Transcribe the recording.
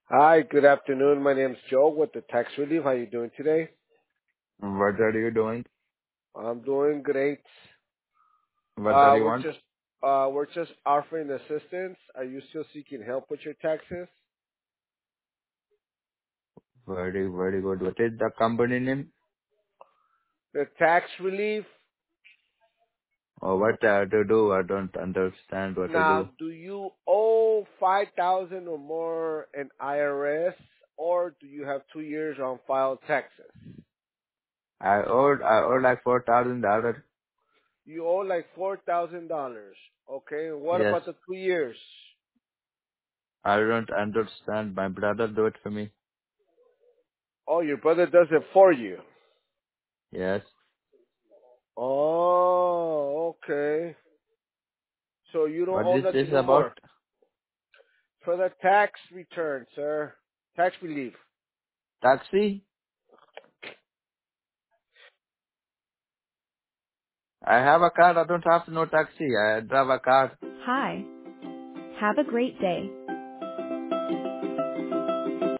Hi, good afternoon. My name's Joe with the Tax Relief. How you doing today? What are you doing? I'm doing great. What are you We're want? just we're just offering assistance. Are you still seeking help with your taxes? Very good. What is the company name? The tax relief. Or what I have to do? I don't understand what to Now, do. do you owe 5,000 or more in IRS, or do you have 2 years on file taxes? I owed like $4,000. You owe like $4,000. Okay. What Yes. about the 2 years? I don't understand. My brother do it for me. Oh, your brother does it for you. Yes. Oh, okay. So you don't What owe this is nothing no about? more. For the tax return, sir. Tax relief. Taxi? I have a car. I don't have no taxi. I drive a car. Hi. Have a great day.